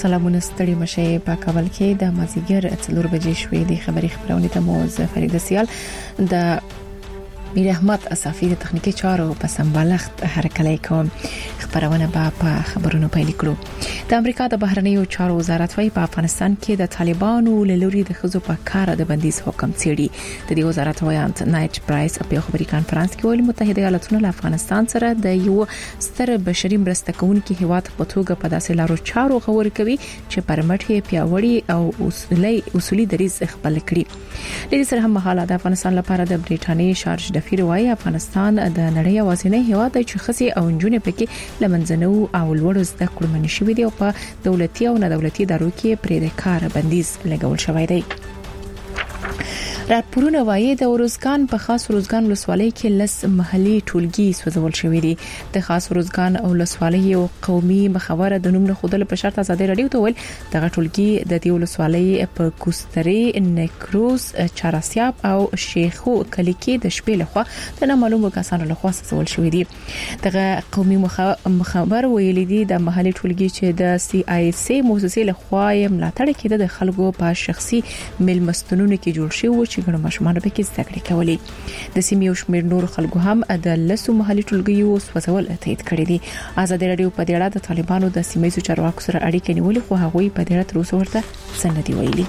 سلامونه ستړي مشه په کابل کې د مازیګر 4 بجې شوې د خبري خبرونه ته مو فرید سیال د میر احمد اصافی د تخنیکی چارو په سمبالښت هرکلی کوم. خبرونه په خبرونو پیل کړو. د امریکا د بهرنیو چارو وزارت وايي په افغانستان کې د طالبانو لوري د خزو په کار د بندیز حکم څیړي. د دې وزارت وایانت نایټ پرایس په خبري کانفرنس کې ویلي متحده ایالاتونو له افغانستان سره د یو ستر بشري مرسته کوونکي هیواد په توګه په داسې لارو چارو غور کوي چې پرمټ یې پیاوړي او اصولي دریځ خپل کړي. د دې سره هم مهاله د افغانستان لپاره د بریټانیې شارج د فیروای افغانستان د نړۍ اوسنۍ هیواد چې خسي او جنونې پکې لمنځنو او لوړ زده کړو منشي شوې دي او په دولتي او نه دولتي ادارو کې پرې د کار بندیز لګول شوی دی. راپورونه وايي د اورزګان په خاص اورزګان ولسوالۍ کې لس محلي ټولګي سوځول شوې دي. د خاص اورزګان او ولسوالۍ یو قومي مخابره د نوم خودل په شرط آزادي رادیو ته ول دغه ټولګي د دې ولسوالۍ په کوستري نکروز چاراسیاب او شیخو کلی کې د شپې لخوا د نامعلومو کسانو لخوا سوځول شوې دي. دغه قومي مخابر ویلي دي د محلي ټولګي چې د سی آی سی مؤسسې لخوا ملاتړ کړي د خلکو په شخصي ملمستونونو کې جوړ شوی چې ګڼو ماشومان به کې زده کړې کولې. د سیمې او شمېر نور خلکو هم د لسو محلي ټولګیو سوځول تایید کړی دي. آزادي رادیو په دې اړه د طالبانو د سیمې چارواکو سره اړیکې نیولې خو هغوی په دې اړه تر اوسه ورته څه نه دی ویلي.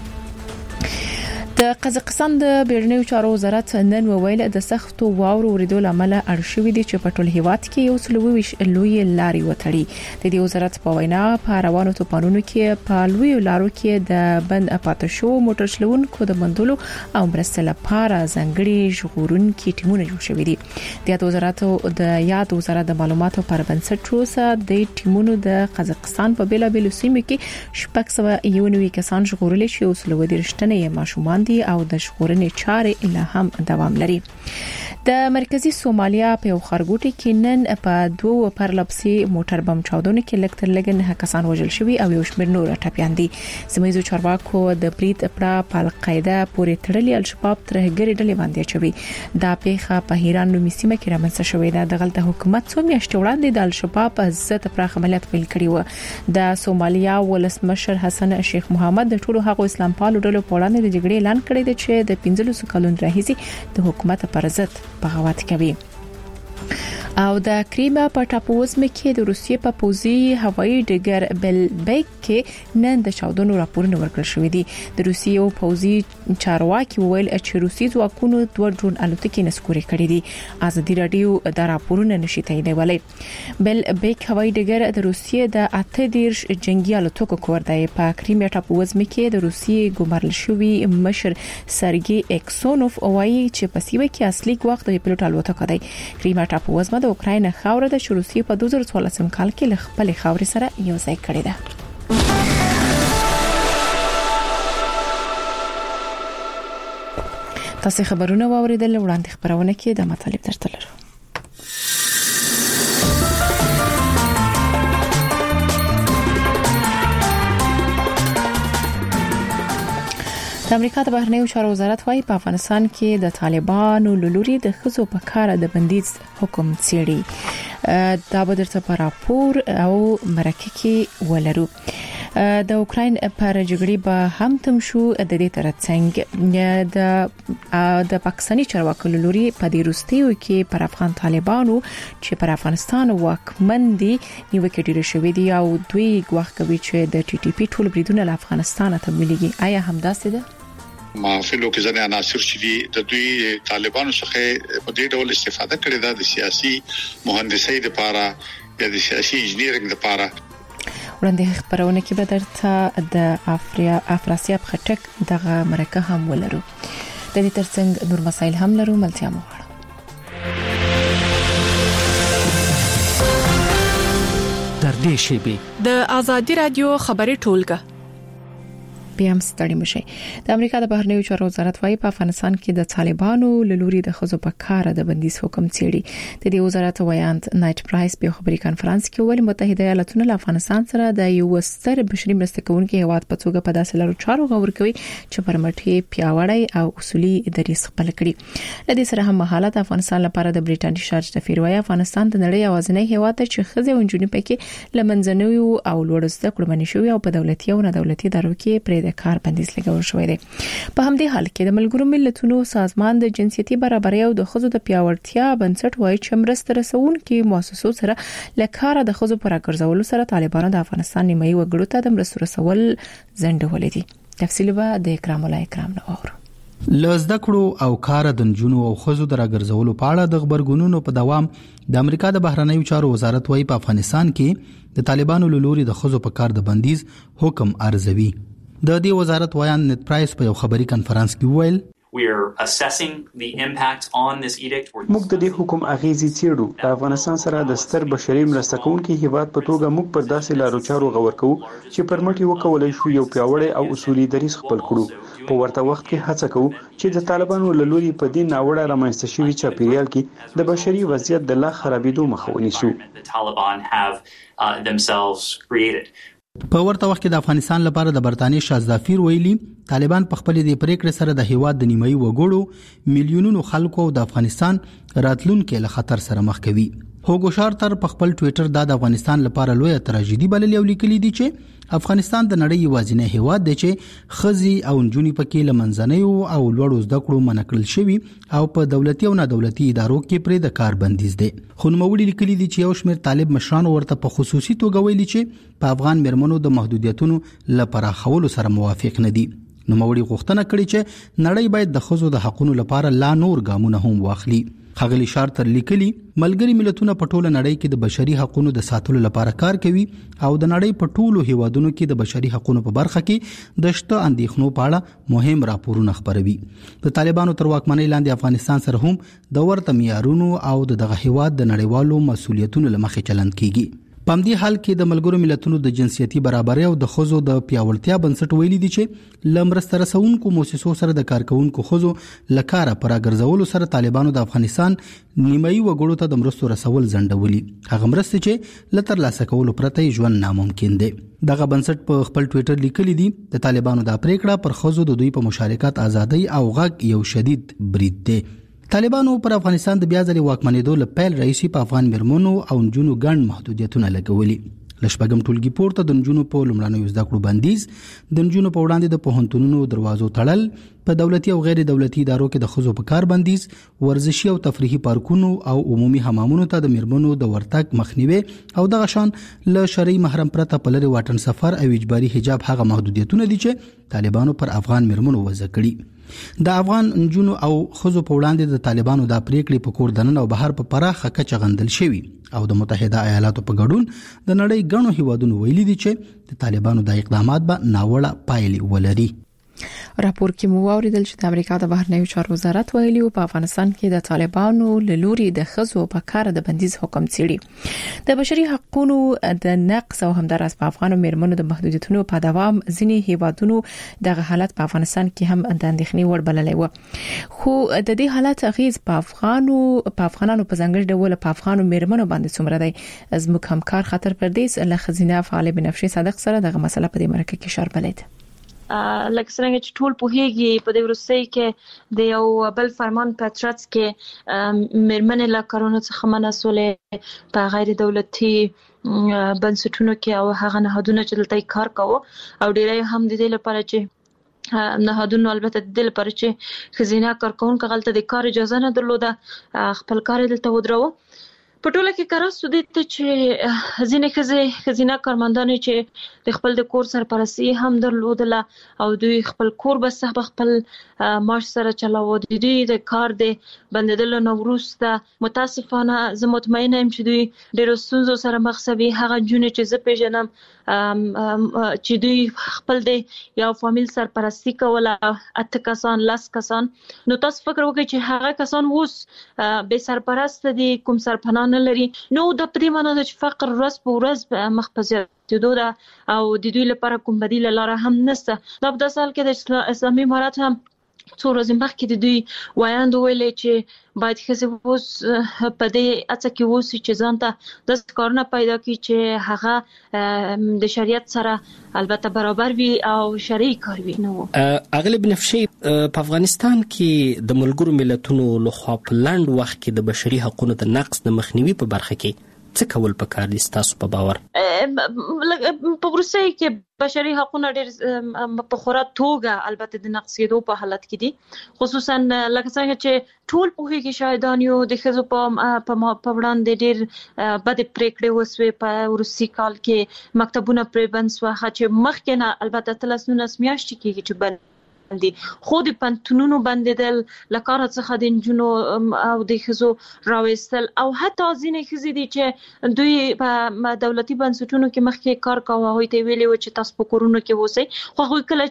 د قزاقستان د بیرونیو چارو وزارت نن وویل د سختو واورو وریدو لامل اړشوي دي چې په ټول هیواد کې یو سلوي لوی لاري وتړي. د دې وزارت په وینا په روانو توپانونو کې په لوی لارو کې د بند اپاتو شو موټر چلونکو د بندولو او مرسته لپاره ځنګړي ژغورونکي ټیمونه جوړ شوي دي. د یاد وزارت د معلوماتو پر بنسټ روسه د ټیمونو د قزاقستان په بیلابیلو سیمو کې شپږ سوه یو کسان ژغورل شي او سلوي رښتنه ماشومان او د ژغورنې چارې له هم دوام لري. د مرکزی سومالیا په خارګوټي کې نن په دوه پرلپسي موټر بم چاودنه کې لکتر لګن کسان وژل شوی او یو شمېر نور ټپيان دي. سیمایي چارواکو د بریټ پړه په القاعده پورې تړلې الشباب ترهګری ډلې باندې چوي. دا پیخه په هیران نو میسیمه کې رامنځته شوې ده. د غلطه حکومت څو میاشتې وړاندې د الشباب عزت پراخ عملیات پیل کړی و. د سومالیا ولسمشر حسن شیخ محمد د ټولو حق اسلام پالو ډلو په وړاندې د جګړې اعلان کړی دی چې د 15 کلونو راهیسې د حکومت پر ضد بغاوت کوي. او د کریمیا په ټاپووزمه کې د روسیې په پوزي هوایي ډګر بلبیک کې نن د چاودنو راپورونه ورکړل شوې دي. د روسیې او پوزي چارواکي ویل چې روسي ځواکونو دوه ډرون الوتکې نسکوري کړې دي. آزادي رادیو دا راپورونه نشي تاییدولی. بلبیک هوایي ډګر د روسیې د 18 جنگي الوتکو کور دی. په کریمیا ټاپووزمه کې د روسیې ګمارل شوی مشر سرګي اکسونوف وایي چې په سیمه کې اصلي وخت د پیلوټ الوتکه دی. کریمیا ټاپووزمه د اوکراین خاوره د روسیې په 2014 کال کې له خپل خاورې سره یو ځای کړې ده. تاسو خبرونه واوریدل. وړاندې خبرونه کې د مطالب درته لرو. د امریکا د بهرنیو چارو وزارت وايي په افغانستان کې د طالبانو لوري د خزو په کار د بندیز حکم څیړي. دا به درته په راپور او مرکه کې ولرو. د اوکراین پر جګړې به هم تم شو. د دې ترڅنګ د پاکستاني چارواکو لوري په دې روستیو کې پر افغان طالبانو چې پر افغانستان واکمن دي نیوکه ډیره شوې دي او دوی غواړي کوي چې د ټي ټي پی ټول بریدونه له افغانستان ته مليږي. آیا همداسې ده؟ محافلو کې ځنه عناصر چې د دوی طالبانو څخه په دې ډول استفاده کړې ده د سیاسي مهندسۍ لپاره یا د سیاسي انجینیرینګ لپاره. وړاندې خبرونه کې به درته د افراسیاب خټک دغه مرکه هم ولرو. د دې ترڅنګ نور مسایل هم لرو. ملتیا مو غواړم. در دې شیبه د آزادي رادیو خبري ټولګه بیا هم ستړي مشي. د امریکا د بهرنیو چارو وزارت وايي په افغانستان کې د طالبانو له لوري د خزو په کار د بندیز حکم څیړي. د دې وزارت وایاند نایټ پرایس په خبري کانفرنس کې ویلي متحده ایالاتونه له افغانستان سره د یو ستر بشري مرسته کوونکي هیواد په توګه په داسې لارو چارو غور کوي چې پرمټي پیاوړی او اصولي دریځ خپل کړي. د دې سره هم حالت افغانستان لپاره د بریټانیا شارج د فیروي افغانستان د نړۍ اوازنۍ هیواد ته چې خزه او جنوب کې لمنځنوي او لوړ زده کړو منشي او په دولتي او نه دولتي ادارو کې پر د کار بندیز لګول شوی دی. په همدې حال کې د ملګرو ملتونو سازمان د جنسيتي برابرۍ او د خزو د پیاوړتیا بنسټ وايي چې مرسته رسونکي مؤسسو سره لکاره د خزو پر راګرځولو سره طالبانو د افغانستان نیمایي وګړو ته د مرستو رسول ځنډولې دي. تفصیل به د اکرام الله اکرام نو اورو. لزده کړو او کار د جنونو او خزو د راګرځولو په اړه د خبرګونونو په دوام د امریکا د بهرنیو چارو وزارت وايي په افغانستان کې د طالبانو له لوري د خزو په کار د بندیز حکم ارزوي. د دې وزارت وایاند نت پرایس په یو خبري کانفرنس کې ویل موږ د دې حکم اغیزې څیړو. د افغانستان سره د ستر بشري مرسته کوونکي هیواد په توګه موږ پر داسې لارو چارو غور کوو چې پرمټي وکولای شو یو پیاوړی او اصولي دریځ خپل کړو. په ورته وخت کې هڅه کوو چې د طالبانو له لوري په دې ناوړه رامنځته شوي چاپیریال کې د بشري وضعیت د لا خرابېدو مخه ونیسو. په ورته وخت کې د افغانستان لپاره د برتانیې شازدافیر ویلي طالبان په خپل د پریکړې سره د هیواد د نیمایي وګړو میلیونونو خلکو د افغانستان راتلونکو له خطر سره مخ کوي. هوګو شارتر په خپل ټوئیټر د افغانستان لپاره لوی تراژیدي بللې او لیکلي دي چې افغانستان د نړۍ یوازینی هیواد دی چې خزي او نجونې پکې لمنځنۍ او لوړو زده کړو منکړل شوی او په دولتي او نه دولتي ادارو کې پرې د کار بندیز دی. خو نوموړي لیکلي دي چې یو شمېر طالب مشران ورته په خصوصي توګه ویلي چې په افغان مرمنو د محدودیتونو لپاره خولو سره موافق نه دي. نوموړي غوښتنه کړې چې نړۍ باید د خزو د حقوقو لپاره لا نور ګامونه هم واخلي. خغلی شارتر لیکلي ملګری ملتونه په ټوله نړۍ کې د بشري حقوقو د ساتلو لپاره کار کوي او د نړۍ په ټولو هیوادونو کې د بشري حقوقو په برخه کې د شته اندېښنو په اړه مهم راپورونه خپروي. د طالبانو تر واکمنۍ لاندې افغانستان سره هم د ورته معیارونو او دغه هیواد د نړیوالو مسولیتونو لمخې چلند کیږي. په همدې حال کې د ملګرو ملتونو د جنسيتي برابرۍ او د خزو د پیاوړتیا بنسټ ویلي دي چې لمرسته رسونکو مؤسسو سره د کارکونکو خزو لکاره پر راګرځولو سره طالبانو د افغانستان نیمایي وګړو ته د مرستو رسول ځنډولي. هغه مرستې چې لتر لاسه کولو پرته ژوند ناممکن دي. دغه بنسټ په خپل ټوئیټر لیکلي دي د طالبانو د پریکړه پر خزو د دوی په مشارکت ازادي او غږ یو شدید برید دی. طالبانو پر افغانستان د بیا ځلې واکمنېدو له پیل رئیسي په افغان مرمنو او نجونو ګڼ محدودیتونه لګولي. لشپږم ټولګي پورته د نجونو په لومړنیو زده کړو بندیز، د نجونو په وړاندې د پوهنتونونو دروازو تړل، په دولتي او غیر دولتي ادارو کې د خزو په کار بندیز، ورزشي او تفریحي پارکونو او عمومي حمامونو ته د مرمنو د ورتګ مخنیوي او دغه شان له شرعي محرم پرته په لري واټن سفر او اجباري حجاب هغه محدودیتونه دي چې طالبانو پر افغان مرمنو وضع کړي. د افغان نجونو او خزو په وړاندې د طالبانو د پریکړې په کور دننه او بهر په پراخه کچه غندل شوی او د متحده ایالاتو په ګډون د نړۍ ګڼو هیوادونو ویلي دي چې د طالبانو د اقدامات به ناوړه پایلې ولري. راپور کې مو اوریدل چې د امریکا د بهرنیو چارو وزارت ویلي په افغانستان کې د طالبانو له لوري د خزو په کار د بندیز حکم څیړي. د بشري حقوقو د نقص او همدارس په افغانو مرمنو د محدودیتونو په دوام ځینی هیوادونو دغه حالت په افغانستان کې هم د اندېښنې وړ بللی و. خو د دې حالت اغیز په افغانانو په ځانګړي ډول په افغانو مرمنو باندې څومره دی؟ زموږ همکار خطر پردیس له خزینه فعال بنفشي صادق سره دغه مسله په دې مرکه کې اشاره بلید. لکه څنګه چې ټول په هیګي په دې ورسې کې د یو بل فرمان پاتراتس کې مرمنې له کارونو څخه مناسولې په غیر دولتي بنسټونو کې او هغه نهادونه چې دلته کار کوي او ډیری هم د دې لپاره چې نهادونه البته د دې لپاره چې خزینه کارکونکو غلطه د کار اجازه نه درلوده خپل کار دلته ودرو. په ټوله کې کار سودی ته چې ځینې خزینه کارمندان چې د خپل د کور سرپرستی هم درلودله او دوی خپل کور بس خپل معاش سره چلاوه. د دوی د کار د بندیدلو نه وروسته متاسفانه زه مطمئنه یم چې دوی ډېر ستونزو سره مخ شوي. هغه جون چې زه پیژنم چې دوی خپل د یو فامیل سرپرستی کوله 8 کسان 10 کسان نو تاسو فکر وکړئ چې هغه کسان اوس به سرپرست دي کوم سرپناه نه لري نو د پدې معنی چې فقر ورځ په ورځ مخ په زیاتېدو ده او د دوی لپاره کوم بدیل لاره هم نشته دا په داسې حال کې د اسلامي امارات هم څو ورځې مخکې د دوی وایاند ویلې چې باید ښځې اوس په دې اڅه کې اوسي چې ځان ته داسې کارونه پیدا کړي چې هغه د شریعت سره البته برابر وي او شرعي کار وي. نو اغلب بنفشي په افغانستان کې د ملګرو ملتونو لخوا په لاند وخت کې د بشري حقوقو د نقض د مخنیوي په برخه کې څه کول پکار دي تاسو په باور؟ په روسیه کې بشري حقوقونه ډېر په خورا توګه البته د نقض کېدو په حالت کې دي خصوصا لکه څنګه چې ټول په هغه کې شاهدان یو د ښځو په وړاندې ډېر بد پریکړې وسوي په روسي کال کې مکتبونه پرې بند شو چې مخکې نه البته 13 میاشتې کېږي چې بند دي خو د پنتونونو بندیدل لکاره څخه د جنونو او د ښځو راوستل او حتی ځینې ښځې دي چې دوی په دولتي بنسټونو کې مخکې کار کاوه هغوی ته ویلي و چې تاسو په کورونو کې اوسئ خو هغوی کله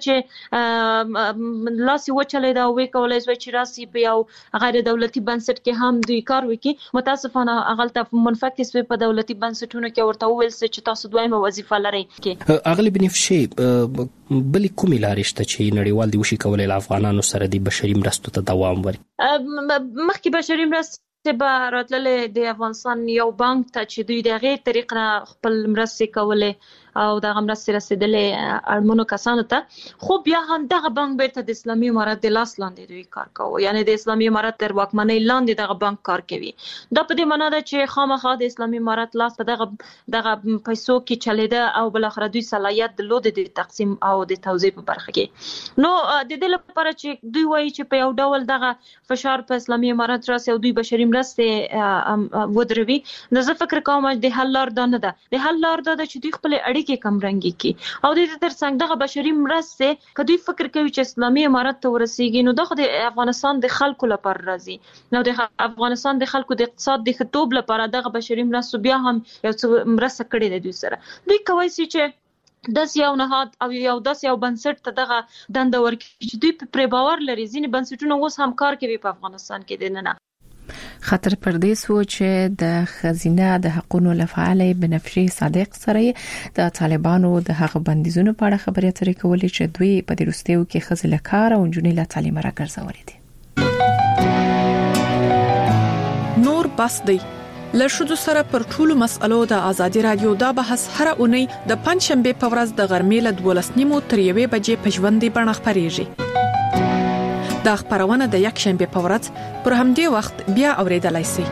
چې لاس یې وچلېده او ویې کولی شوی چې راسي په یو غیر دولتي بنسټ کې هم دوی کار وکړي متاسفانه هغلته منفکس وي په دولتي بنسټونو کې ورته وویل چې تاسو دویمه وظیفه لرئ. اغلب بنفشي بلې کومې لارې شته چې نړیوال دي وشي کولای افغانانو سره د بشري مرستو ته دوام ورکړي؟ مخکې بشري مرستې به راتللې د افغانستان یو بانک ته چې دوی د هغې طریق نه خپل مرستې کولې او دغه مرستې رسېدلې اړمنو کسانو ته خو بیا هم دغه بانک بیرته د اسلامي امارات د لاس لاندې دوی کار کوي یعنی د اسلامي امارات تر واکمنۍ لاندې دغه بانک کار کوي دا په دې معنی ده چې خامخا د اسلامي امارات لاس په دغه پیسو کې چلیده او بل اخر دوی صلاحیت درلود د تقسیم او د توزیع په برخه کې نو د دې لپاره چې دوی وایي چې په یو ډول دغه فشار په اسلامي امارات راسي او دوی بشري مرستې ودروي نو زه فکر کوم چې د حل لار دا نه ده د حل لار دا ده چې دوی خپل اړیکې کم رنګي کی او د دې ترڅنګ دغه بشري مرستې کدوې فکر کوي چې اسلامي امارات ته ورسیږي نو دغه د افغانستان د خلکو لپاره راځي نو د افغانستان د خلکو د اقتصاد د خطوب لپاره دغه بشري مرستې بیا هم یو څه مرسته کړې ده دوی سره دوی کوي چې داس یو نهاد او یو داس یو بنسټ ته دغه دنده ورکړي چې دوی په باور لري ځینې بنسټونه اوس هم کار کوي په افغانستان کې د نه خطر پردیس و چې د خزینه د حقوقو لفعال بنفشي صادق سره د طالبانو د حق بندیزونو په اړه خبرې اترې کولې چې دوی په دې وروستیو کې خزل کار او جنې له تعلیم راګرځولې دي. نور بس دی لشدو سره پر ټولو مسألو د ازادي رادیو دا بحث هر اونۍ د پنځشنبه په ورځ د غرمې له 12:30 تر 1 بجې په ژوندۍ بڼه خبريږي. دا خبرونه د یک شنبه په ورځ پر همدې وخت بیا اوریدلای شئ.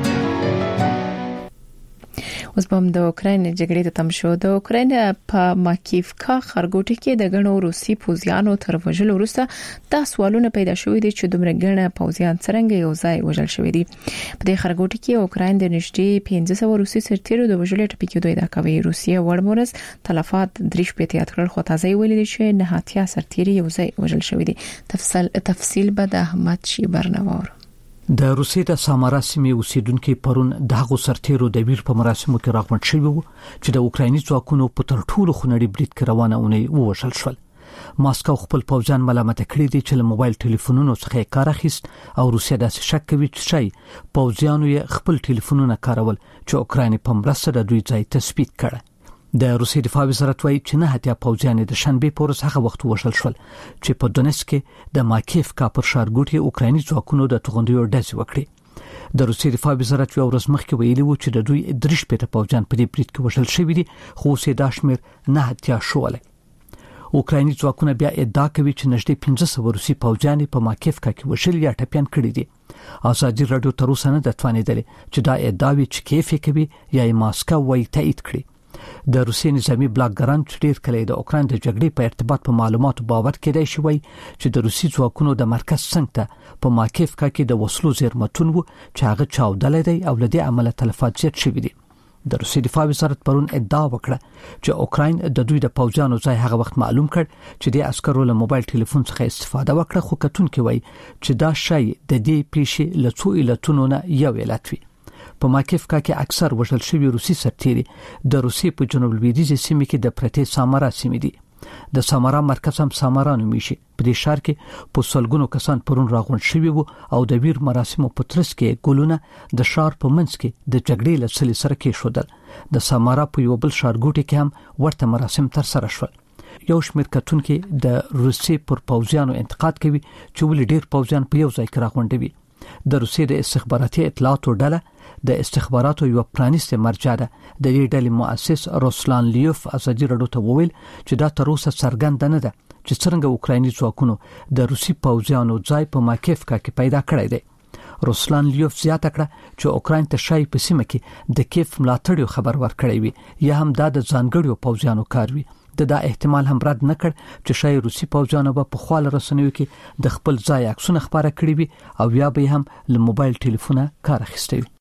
اوس هم د اوکرين جګړې ته تم شو د اوکرين په ماکیفکا خرګوټي کې د غنو روسي پوځیانو تر وژلو وروسته دا سوالونه پیدا شوې دي چې دومره غنه پوځیان څنګه یو ځای وژل شوې دي. په دې خرګوټي کې اوکرين د نږدې 1500 روسي سرتیرو د وژلو ټپي کېدو ادعا کوي. روسیه وړمورز تلفات درې شپې ته اتکړل خو تازه ویلي چې نه هاتیا سرتیري یو ځای وژل شوې دي. تفصیل به د احمد شي برنوار. د روسیې د سامارا سیمې اوسیدونکو پرون دغه سرتیرو د ویر په مراسمو کې راغونډ شوی وو چې د اوکرایني ځواکونو په تر ټولو خنړی برید کې روانه اونۍ ووژل شول. ماسکو خپل پوځیان ملامت کړي دي چې له موبایل ټلیفونونو څخه کار اخیست او روسیه داسې شک کوي چې پوځیانو یې خپل ټلیفونونه کارول چې اوکرایني په مرسته د دوی ځای تثبیت کړي. د روسیې دفاع وزارت وايي چې نه هتیا پوځیان د شنبه په ورځ هغه وخت وژل شول چې په دونسک کې د ماکیفکا پر ښارګوټي اوکرایني ځواکونو د توغندیو ډزې وکړې. د روسیې دفاع وزارت یو ورځ مخکې ویلي و چې د دوی درش پېټه پوځیان په دې برید کې وژل شوي دي خو سې داشمیر نه هتیا شول. اوکرایني ځواکونه بیا ادعا کوي چې نږدې 1500 روسي پوځیان په ماکیفکا کې وژل یا ټپيان کړي دي. ازادي رادیو تر اوسه نه د توانیدل چې دا ادعاوي چې کیف کوي یا ماسکو وايي تایید کړي. د روسي نظامی بلاګران چې ډیر کله د اوکران د جګړې په ارتباط په معلوماتو باور کېدای شي وای چې د روسي ځواکونو د مرکز څنګه په ماکیفکا کې د وسلو زیرمتون وو چې هغه چاودل دي او لدی عمله تلفات زیات شوی دي. د روسي دفاع وزارت پرون ادعا وکړه چې اوکراین د دوی د پوځیانو ځای هغه وخت معلوم کړ چې د عسکرو له موبایل ټلیفون څخه استفاده وکړه خو کتون کې وای چې دا شی د دې پیښې له څو علتونو نه یو علت وي. په ماکیفکا کې اکثر وژل شوی روسي سرتیري د روسي په جنوب لویدیځ سیمه کې د پرتې سامارا سیمه دي. د سامارا مرکز هم سامارا نومیږي. په دې ښار کې په سلګونو کسان پرون راغونډ شوي وو او د ویر مراسمو په ترڅ کې ګلونه د ښار په منځ کې د جګړې له سلې سره کېښودل. د سامارا په یو بل ښارګوټي کې هم ورته مراسم تر سره شول. یو شمېر کتونکو د روسي پر پوځیانو انتقاد کوي چې ولې ډېر پوځیان په یو ځای کې راغونډوي. د روسي د استخباراتي اطلاعاتو ډله د استخباراتو یو پرانیسته مرجع ده. د دې ډلې مؤسس روسلان لیوف ازادي راډیو ته وویل چې دا تر اوسه څرګند نه ده چې څنګه اوکرایني ځواکونو د روسي پوځیانو ځای په ماکیفکا کې پیدا کړی دی. روسلان لیوف زیاته کړه چې اوکراین ته شای په سیمه کې د کیف ملاتړ خبر ورکړی وي یا هم دا د ځانګړو پوځیانو کار وي. دا احتمال هم رد نکړ چې شای روسي پوځیانو په خپل رسنیو کې د خپل ځای عکسونه خبره کړي وي او یا به هم له موبایل ټلیفونه کار اخیستی وي.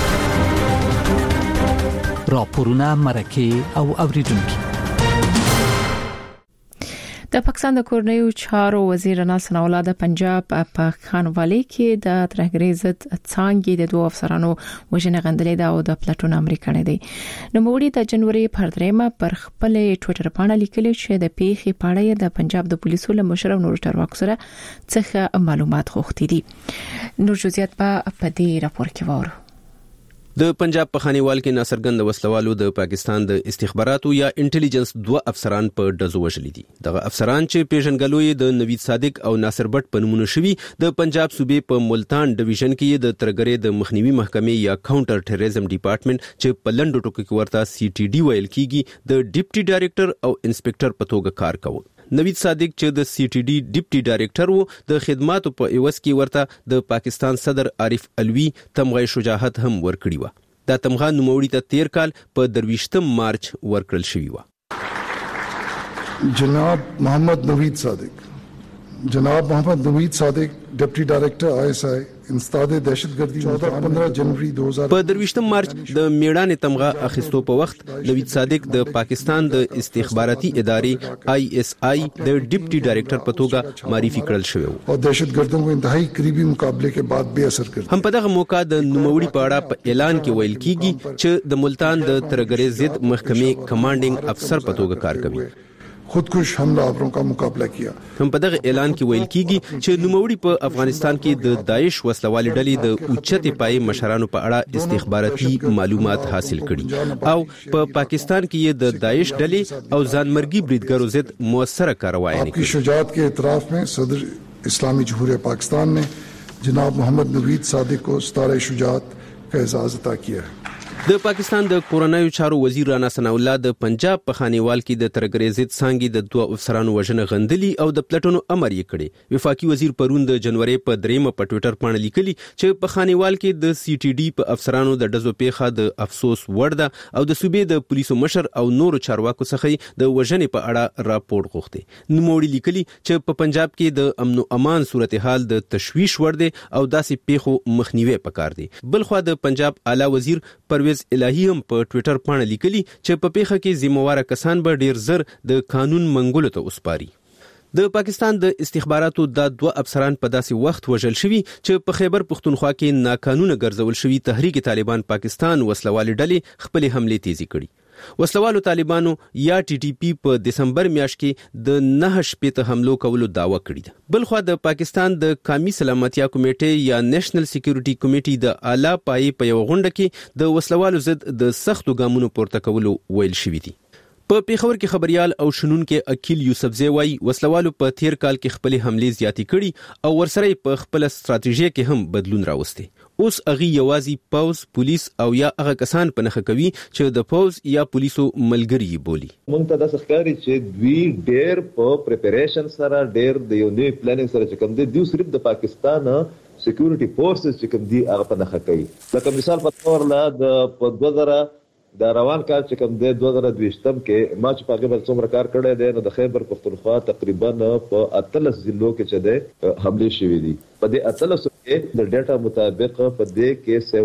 راپورونه مرکه او اوریدونکو. د پاکستان د کورنیو چارو وزیر رانا ثناء الله د پنجاب په خانوالي کې د ترهګرۍ ضد څانګې د دوه افسرانو وژنه غندلې ده او د پلاتون امریکایي دی. نو موړي د جنوري پر 3 پر خپل ټوئیټر باندې لیکلي چې د پیښې په اړه د پنجاب د پولیسو له مشر او نور چارواکو سره څخه معلومات غوښتي دي. نور جزئیات په دې راپور کې وره. د پنجاب په خانیوال کې ناصرګند وسلوالو د پاکستان د استخباراتو یا انټيليجنس دوه افسران په ډزو وژلي دي. دغه افسران چې پیژنګلوي د نوید صادق او ناصر بټ په نومونو شوي د پنجاب صوبې په ملتان ډیویژن کې د ترګرې د مخنیوي محکمې یا کاونټر ټیرریزم ډپارټمنټ چې په لندو ټکو کې ورته CTD ویل کیږي د ډیپټي ډایریکټر او انسپکټر په توګه کار کوي. نوید صادق چې د CTD ډیپټي ډایریکټر وو د خدماتو په ایواز کې ورته د پاکستان صدر عارف الوی تمغه شجاعت هم ورکړی و. دا تمغه نوموړي ته 13 کال په 23 مارچ ورکړل شوی و. جناب محمد نوید صادق ډیپټي ډایریکټر ISI انستاد دهشتګردي 14-15 جنوري 2000 په 23 مارچ د میړانې تمغه اخیستو په وخت نوید صادق د پاکستان د استخباراتي ادارې ISI د ډیپټي ډایریکټر په توګه معرفي کړل شوی و او دهشتګردوں کو انتهایی قریبي مقابله کې بعد به اثر کړ. هم په دغه موقع د نوموړي په اړه په اعلان کې ویل کیږي چې د ملتان د ترګرې ضد محکمې کمانډینګ افسر په توګه کار کوي. خودکش حمله آوروں کا مقابلہ کیا. هم په دغه اعلان کې ویل کیږي چې نوموړي په افغانستان کې د داعش وسلوالي ډلې د اوچتې پای مشرانو په اړه استخباراتي معلومات حاصل کړي او په پاکستان کې د داعش ډلې او ځانمرګي بریدګرو ضد موثره کاروایی کی شجاعت کے اعتراف میں صدر اسلامی جمہوریہ پاکستان نے جناب محمد نوید صادق کو ستارہ شجاعت کا اعزاز عطا کیا ہے. د پاکستان د کورنیو چارو وزیر رانا ثناء الله د پنجاب په خانیوال کې د ترګرې ضد څانګې د دوه افسرانو وژنه غندلي او د پلټونو امر یې کړی. وفاقي وزیر پرون د جنوري په 3 په ټوئیټر باندې لیکلي چې په خانیوال کې د CTD په افسرانو د ډزو پیښه د افسوس وړ ده او د صوبې د پولیسو مشر او نورو چارواکو څخه د وژنې په اړه راپور غوښتي. نوموړي لیکلي چې په پنجاب کې د امن او امان صورتحال د تشویش وړ دی او داسې پیښو مخنیوي پکار دی. بلخو د پنجاب اعلی وزیر پرویز الهی هم په ټوئیټر باندې لیکلي چې په پیښه کې ذمہوار کسان به ډیر زر د قانون منګولو ته وسپاري. د پاکستان د استخباراتو د دوه افسران په داسې وخت وژل شوي چې په خیبر پختونخوا کې ناقانونه ګرځول شوي تحریک طالبان پاکستان وسلوالي ډلې خپل حمله تیزی کړي. وسلوالو طالبانو یا TTP په دسمبر میاشت کې د 9 شپې حملو کولو داوا کړی ده. بلخو د پاکستان د قومي سلامتیا کمیټې یا نېشنل سکیورټي کمیټې د اعلی پای په یو غونډه کې د وسلوالو ضد د سختو ګامونو پورته کولو ویل شوی دي. په پیښور کې خبريال او شنونکو اکیل یوسفزی وای وسلوالو په 13 کال کې خپل حملې زیاتې کړي او ورسره په خپل ستراتیژي کې هم بدلون راوستي. اوس اغي یوازي پوز پولیس او یا هغه کسان په نخښه کوي چې د پوز یا پولیسو ملګری بولی. مونږ ته د ښکاری چې دوی ډېر په پریپریشن سره ډېر د یو نوې پلانینګ سره چې کوم دی صرف د پاکستان سکیورټي فورسز چې کوم دی هغه په نخښه کوي. لکه مثال په تور لا د 2000 د روان کال چې کوم دی 2022 کې ما چې په هغه څومره کار کړی دی نو د خیبر پختونخوا تقریبا په 18 ضلعو کې چې دی حمله شوې دي. په دې 18 کې د ډیټا مطابق په دې کې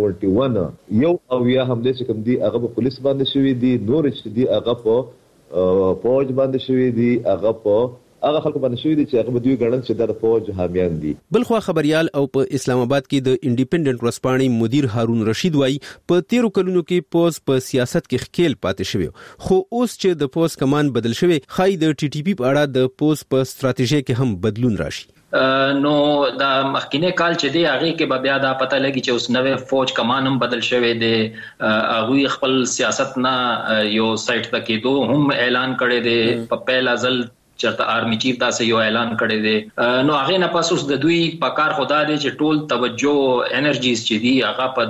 71 یو او یا حمله چې کوم دی هغه په پولیس باندې شوې دي، نور چې دی هغه په فوج باندې شوې دي، هغه په هغه خلک باندې شوی دي چې هغه دوی ګڼل چې د فوج حامیان دي. بلخوا خبريال او په اسلام آباد کې د انډیپندنت ورسپانې مدیر هارون رشید وایي په 13 کلونو کې پوز په سیاست کې خکیل پاتې شوی، خو اوس چې د پوز کمان بدل شوی خای د ټي ټي پی په اړه د پوز په ستراتیژي کې هم بدلون راشي. نو دا مخکینه کال چې دی هغه کې به بیا دا پته لګي چې اوس نوې فوج کمان هم بدل شوی دی، هغه خپل سیاست نه یو سایت ته کېدو هم اعلان کړی دی. په پیل ازل چرته آرمی چیف تاسو یو اعلان کړی دی، نو هغه نه پس اوس د دوی په کار خدا دی چې ټول توجه انرژیز چې دی هغه په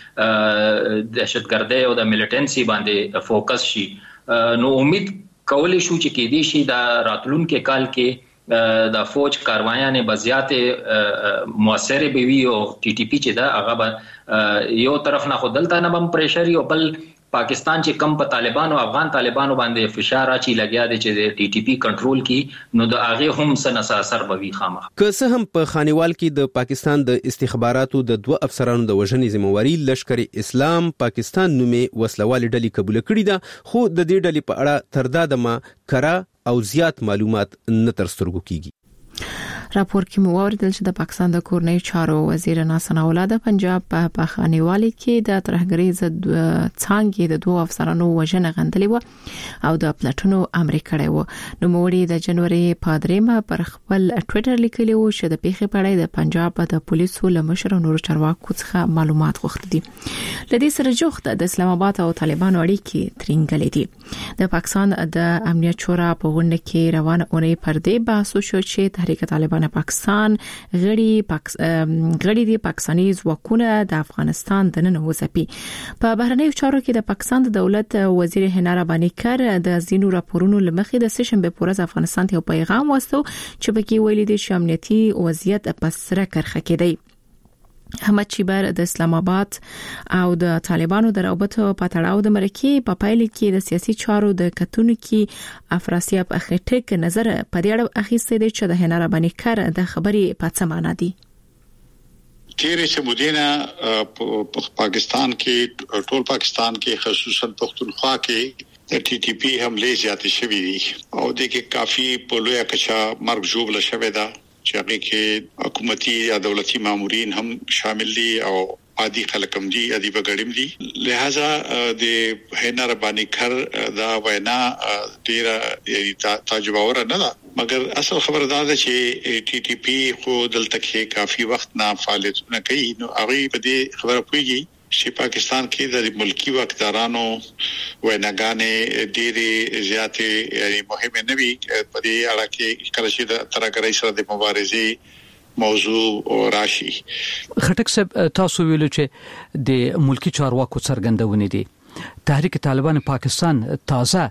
د دهشتګردۍ او د ملیټنسي باندې فوکس شي. نو امید کولی شو چې کې دي شي دا راتلونکو کال کې د فوج کاروایانه بزیات موثره به وي او ټي ټي پی چې دا هغه به یو طرف نه خودلته نه بم پریشر یو بل پاکستان چې کم په طالبانو افغان طالبانو باندې فشار اچي لګیا دي چې د ټي ټي پی کنټرول کی نو د هغه هم سنس اثر به وي خامخ. که څه هم په خانیوال کې د پاکستان د استخباراتو د 2 افسرانو د وژنې ذمہواری لشکر اسلام پاکستان نومې وسلوال ډلې قبول کړې ده، خو د دې ډلې په اړه تر دا دمه کرا او زیات معلومات نه تر سترګو کیږي. راپور کې مو اوریدل چې د پاکستان د کورنۍ چارو وزیر ناصر اولاد پنجاب په خانیوالي کې د ترهګرۍ ضد څانګې د 2 افسرانو وژنه غندلې و او د پلاتونو امر کړی و. نو موړي د جنوري په 3 پر خپل ټوئیټر لیکلی و چې د پیښې په اړه د پنجاب د پولیسو لمشر نور چارواکو څخه معلومات غوښتي دي. لدې سره جوخت د اسلام آباد او طالبانو اړیکې ترنګلې دي. د پاکستان د امنیت شورا په غونډه کې روانه اونۍ پر دې بحث وشو چې تحریک طالبان پاکستان غړي دي پاکستاني ځواکونه د افغانستان د نن وځپي. په بهرنیو چارو کې د پاکستان د دولت وزیر هنا رباني کر د زینو راپورونو لمخې د سشنبه پورز افغانستان ته یو پیغام واستو چې پکې ویلي دي چې امنیتي وضعیت په سره کرخه کې دی. احمد چیبر د اسلام آباد او د طالبانو د روابطو په تړاو د مرکې په پایله کې د سیاسي چارو د کتونکو افراسیاب اخیټک نظر په دې اړه اخیسته دي چې د هنر باندې کار د خبرې په څه معنی دي. تیرې سمودینه پاکستان کې ټول پاکستان کې خصوصا پختونخوا کې د ټي ټي پی حمله زیاتې شوې دي او د کې کافي په لوی کچا مرګ جوړ شوی دا چې هغه کې حکومتي یا دولتي مامورین هم شامل دي او عادي خلک هم دي، عادي بغړم دي. لہذا د هنا رباني کر دا وینا ډیره تعجب اور نه ده، مګر اصل خبر دا ده چې ټي ټي پی خو دلته کې کافي وخت نه فعالیتونه کوي. نو هغه په دې خبره پويږي چې پاکستان کې د ملکی واکدارانو ویناګانې ډېرې زیاتې یعنی مهمه نه وي په دې اړه کې کله چې د ترهګرۍ سره د مبارزې موضوع او راشي. خټک صاحب تاسو ویلو چې د ملکی چارواکو څرګندونه دي تحریک طالبان پاکستان تازه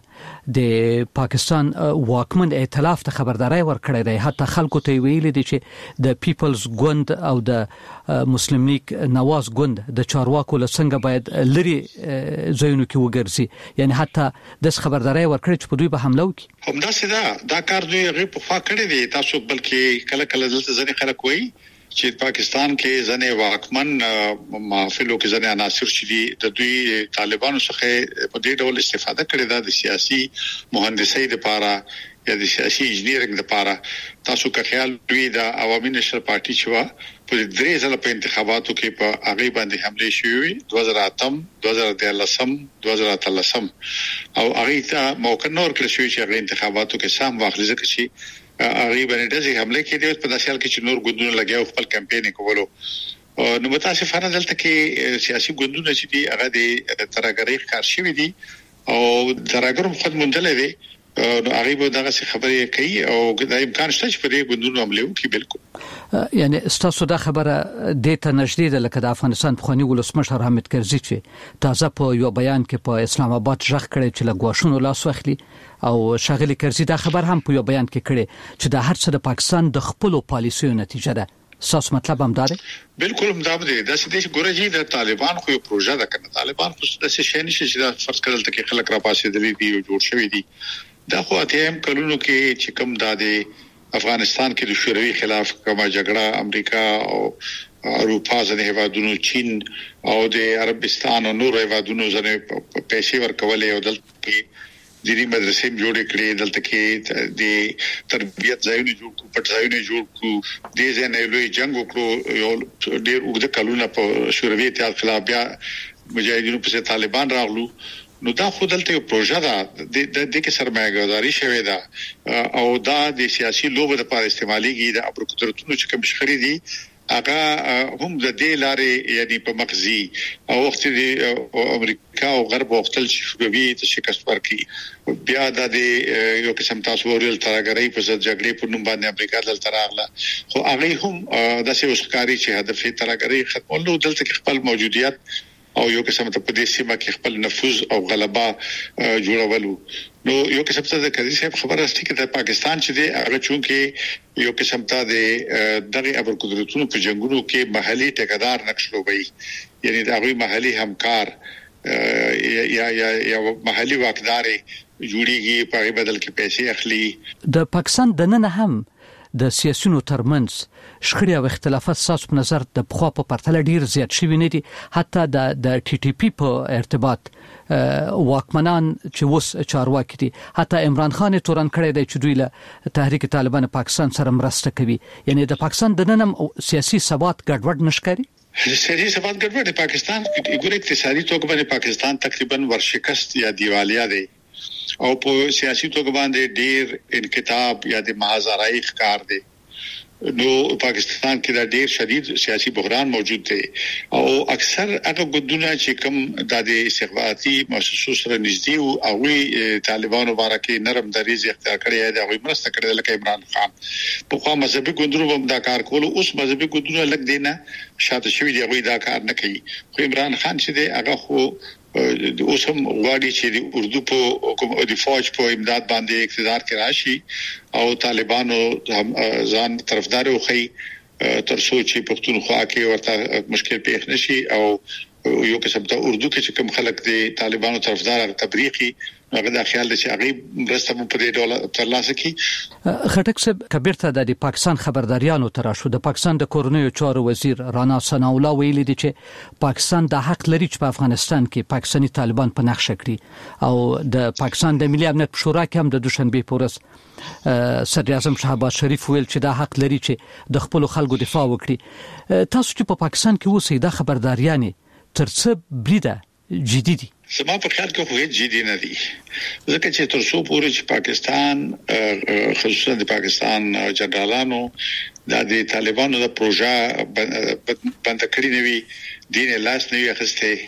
د پاکستان واکمن ائتلاف ته خبرداري ورکړې ده، حتی خلکو ته ویل دي چې د پیپلز ګوند او د مسلم لیگ نواز ګوند د چارواکو لڅنګ باید لري ځایونو کې وګرځي، یعنی حتی د خبرداري ورکړې چې په دوی به حمله وکړي. همداسې دا کار دوی غي په خوا کړی دی. تاسو بلکې کله کله دلته ځنې خلک وایي چې پاکستان کې ځنې واکمن محافلو کې ځنې عناصر چې دي د دوی طالبانو څخه په دې ډول استفاده کړې ده د سیاسي مهندسۍ لپاره یا د سیاسي انجینیرینګ لپاره. تاسو که خیال دوی د عوامي نشر پارټي چې په 3 ځله په انتخاباتو کې په هغه باندې حمله شوې 2008 2013 2013 او هغه ته موقع نور کړی شو چې هغه انتخاباتو کې سم واخلي ځکه چې هغه باندې د حمله کې د په داسې حال کې چې نور ګوندونه لګیاو خپل کمپاین کولو. نو متاسفانه دلته کې سیاسي ګوندونه چې دي هغه د ترهګرۍ ښکار شوي دي او ترهګر خود مونډلې دي. نو هغه به دغه خبرې کوي او د امکان شته چې په دې ګوندونو عمله وکړي. بالکل یعنی ستاسو دا خبره د ته نږدې ده لکه د افغانستان خواني ولسمشر حامد کرزي چې تازه په یو بیان کې په اسلام آباد ژغ کړی چې لګواشونو لاس واخلي او شاغلي کرزي دا خبر هم په یو بیان کې کړی چې د هر څه د پاکستان د خپل پالیسیو نتیجه ده. ساس مطلب هم داره؟ بالکل هم دا دی. دا چې ګورجی د طالبان خو یو پروژه ده کنه. طالبان خو د څه شي نشي چې دا فرض کړل ته کې خلک را پاسې دي او جوړ شوی دي. دا خو اتهم کلونو کې چې کوم د افغانستان کې د شوروي خلاف کومه جګړه امریکا او اروپا ځنه هیوادونو چین او د عربستان او نور هیوادونو ځنه پیسې ورکولې او دلته دینی مدرسې جوړ کړې دلته کې د تربيت ځایونه جوړ کو پټ ځایونه جوړ کو د ځنه لوی جنگ وکړو یو ډېر وګړه کلونه په شوروي اتحاد خلاف بیا مجاهدینو په طالبان راغلو نو دا خو دلته یو پروژه ده د کې سرمایه‌ګذاري شوې ده او دا د سیاسي لوبه لپاره استعماليږي د ابرو قدرتونو چې کوم شخړې دي هغه هم د دې لارې یعنی په مغزي او وخت دی امریکا او غرب وختل شوروي ته شکست ورکړي بیا د یو قسم تاسو ورل ترګری په ځد جګړې په نوم باندې امریکا دلته راغله خو هغه هم د څه وسکاري چې هدف یې ترګری ختمولو دلته خپل موجودیت او یو قسم ته په دې سیمه کې خپل نفوذ او غلبه جوړولو نو یو قسم ته د قاضي صاحب خبره است چې د پاکستان چې دی هغه چونکه یو قسم ته د دغه ابر قدرتونو په جنگونو کې محلي ټیکدار نقش لوبي یعنی د هغه محلي همکار یا محلي واکدار جوړیږي په بدل کې پیسې اخلي د پاکستان د نن هم د سیاسيونو ترمنځ شخړې او اختلافات ساس په نظر د بخوا په پرتله ډیر زیات شوي نه دي حتی د ټي ټي پی په ارتباط واکمنان چې وس چارواکي دي حتی عمران خان تورن کړی دی چې دوی له تحریک طالبان پاکستان سره مرسته کوي یعنی د پاکستان د نن هم سیاسي ثبات ګډوډ نشکاري سیاسي ثبات ګډوډ پاکستان ګور اقتصادي توګه باندې پاکستان تقریبا ورشکست یا دیوالیا دی او په سیاسي توګه باندې ډیر انقطاع یا د محاذرای ښکار دی نو پاکستان کې دا ډیر شدید سیاسي بحران موجود دی او اکثر هغه ګوندونه چې کوم د استخباراتي مؤسسو سره نږدې او هغه طالبانو بارکه نرم دریځ اختیار کړی دی هغه مرسته کړې لکه عمران خان په خوا مذهبي ګوندونو هم دا کار کول اوس مذهبي ګوندونه لګ دینه شاته شوی دی هغه دا کار نه کوي خو عمران خان چې دی هغه خو اوس هم غواړي چې د اردو په کوم د فوج په امداد باندې اقتدار کې راشي او طالبانو ځان طرفدار وخی تر څو چې پښتونخوا کې ورته مشکل پیښ نشي او یو قسم ته اردو کې چې کوم خلک دي طالبانو طرفدار تبریخي هغه د خیال چې هغه مرسته په دې ډول ترلاسه کی خټک صاحب کبیرته د پاکستان خبرداريانو تر شو د پاکستان د کورنیو چارو وزیر رانا ثنا الله ویلي دي چې پاکستان د حق لري چې په افغانستان کې پاکستاني طالبان په نقشه کړي او د پاکستان د ملي امنیت شورا کې هم د دوشنبه پورس صدر اعظم شهباز شریف ویل چې دا حق لري چې د خپل خلکو دفاع وکړي تاسو چې په پاکستان کې اوسئ د خبرداريانه ترڅه بریده جدي دي زما په خیال کې خو جدي نه دي ځکه چې تر څو پورې چې پاکستان خصوصا د پاکستان جنرالانو د طالبانو د پروژه بند کړی نه وي دین لاس نه وي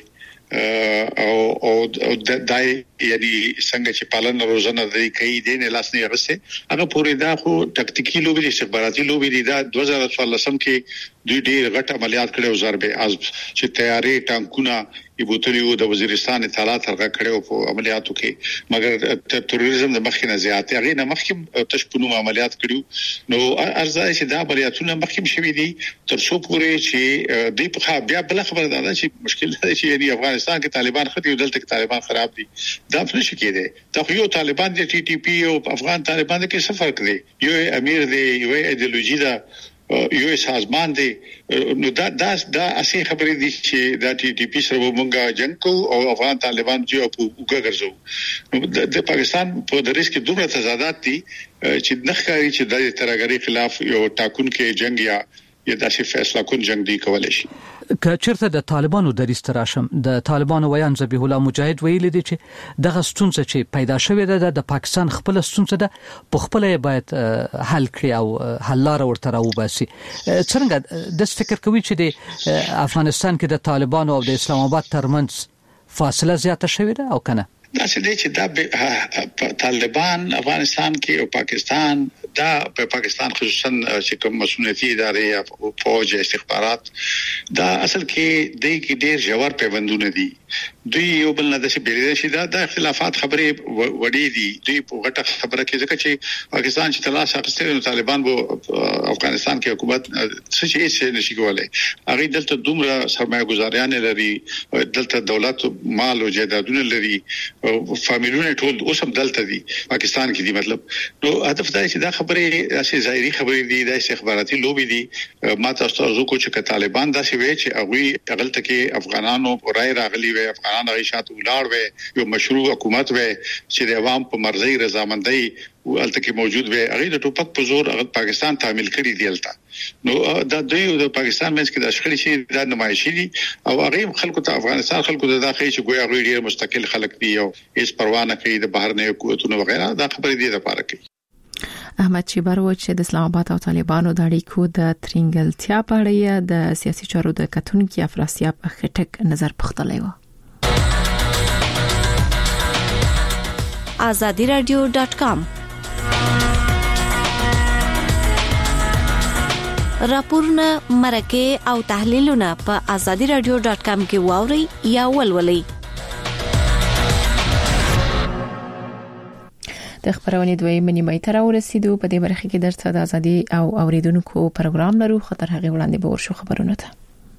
اخسته او دای یعنی څنګه چې پالن روزانه د کوي دین لاس نه اخسته هغه پورې دا خو ټاکټیکي لوبي استخباراتي لوبي دي دا 2014 کې دوی ډېر غټ عملیات کړو ضربه عزم چې تیاری ټانکونه یبوتلیو د وزیرستان اطلاعات هغه کړو په عملیاتو کې مګر تروریزم د مخکنه زیات هغه نه مخکم تشپونو عملیات کړو نو ارزای چې دا عملیاتونه مخکم شوي دي تر څو پورې چې د په بیا بل خبره ده چې مشکل دی چې افغانستان کې طالبان خدي دلته کې طالبان خراب دي دا څه شي کېده دا یو طالبان د ټي ټي پی او افغان طالبان کې څه فرق دی یو امیر دی یو ایدئولوژي ده یو سازمان دی نو دا اسی خبرې دي چې دا ټي ټي پی سره مونږه جنگ کو او افغان طالبان چې په وګرځو د پاکستان په دریس کې دومره تضادات دي چې نخکاری چې د ترګری خلاف یو ټاکون کې جنگ یا داسې فیصله کون جنگ دی کولای شي که چیرته د طالبانو دریس تراشم د طالبانو ویان ذبیح الله مجاهد ویلي دي چې دغه ستونزه چې پیدا شوې ده د پاکستان خپل ستونزه ده په خپل باید حل کړي او حل لار ورته راوباسي څنګه د فکر کوي چې د افغانستان کې د طالبانو او د اسلام آباد ترمنځ فاصله زیاته شوې ده او کنه دا چې دي چې دا طالبان افغانستان کې او پاکستان دا په پاکستان خصوصا چې کوم مسؤلیتي ادارې او فوج استخبارات دا اصل کې د ډېر ژور پیوندونه دي دوی یو بل نه د بیرې شي دا اختلافات خبرې وړي دي دوی په غټه خبره کې ځکه چې پاکستان چې تلاش اخیستل طالبان وو افغانستان کې حکومت څه شي نشي کولای هغه دلته دومره سرمایه گذاریان لري دلته دولت مال او جایدادونه لري فامیلونه ټول اوس هم دلته دي پاکستان کې دي مطلب نو هدف دا چې دا خبرې اسې ظاهري خبرې دي د استخباراتي لوبي دي ما تاسو ته کو چې طالبان دا سی وی چې هغه غلطه کې افغانانو راي راغلي وي افغان افغانان غي شاته ولاړ وي یو مشروع حکومت وي چې د عوام په مرزي رضامندۍ ولته کې موجود وي هغه د ټوپک په زور پاکستان تعمیل کړی دی الته نو د دوی د پاکستان مېس کې د اشخړي شي د نمایشي دي او هغه خلکو ته افغانستان خلکو ته دا خې چې ګویا غوړي ډیر مستقل خلک دي او هیڅ پروا نه کوي د بهر نه قوتونو وغیرہ دا خبرې دي لپاره کوي احمد چیبر و چې د اسلام آباد او طالبانو د اړیکو د ترنګلتیا په اړه د سیاسي چارو د کتونکو افراسیاب خټک نظر پختلی و azadiradio.com راپورونه مرکه او تحلیلونه په azadiradio.com کې واوري یا ولولئ د خبرونې دویمه نیمه تر ورسېدو په دې برخه کې درته د ازادي او اوریدونکو پروګرام لرو خطر هغه وړاندې به ورشو خبرونه ته